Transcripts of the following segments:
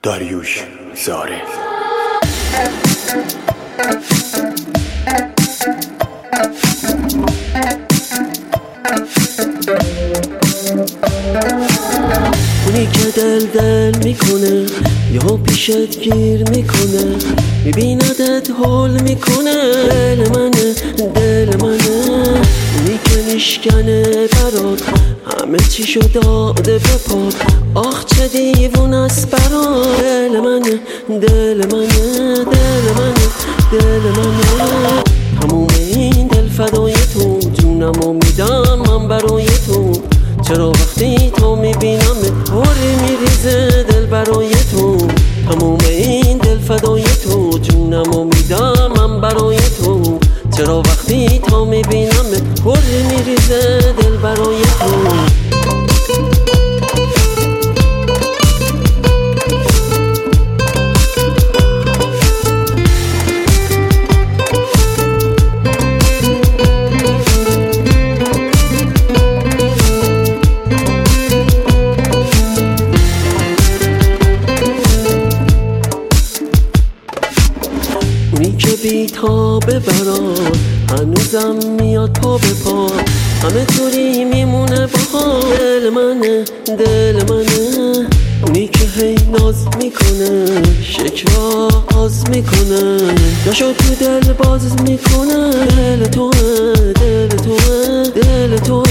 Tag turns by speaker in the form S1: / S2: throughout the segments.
S1: داریوش زاره.
S2: اونی که دل میکنه یهو پیشت گیر میکنه، میبیندت حال میکنه. دل منه اونی که میشکنه برات، همه چیشو داده به پات. آخ چه دیوون است برات. دل منه تموم این دل فدای تو، جونمو میدم من برای تو. چرا وقتی تو میبینم هوری میریزه دل برای تو. تموم این دل فدای تو، جونمو میدم من برای تو. چرا وقتی تو میبینم هوری میریزه دل برای تو. اونی که بی تا ببران هنوزم میاد پا به پا، همه طوری میمونه با دل منه. اونی که هی ناز میکنه، شکل آز میکنه، جاشو تو دل باز میکنه. دل توه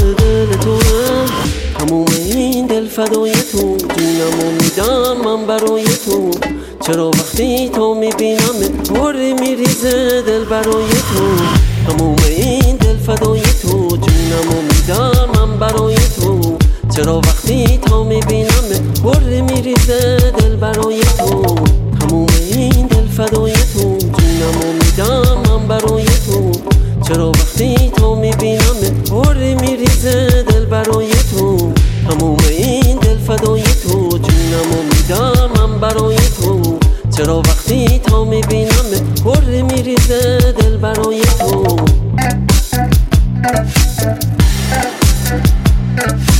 S2: تموم این دل فدای تو، جونمو میدم من برای تو. چرا وقتی تو میبینم هوری میریزه دل برای تو. تموم این دل فدای تو، جونمو میدم من برای تو. چرا وقتی تو میبینم هوری میریزه دل برای تو. تموم این دل فدای تو، جونمو میدم من برای تو. چرا وقتی تو میبینم هوری میریزه دل برای تو. تموم این دل فدای تو، جونمو میدم من برای تو. چرا وقتی تو میبینم هوری میریزه دل برای تو.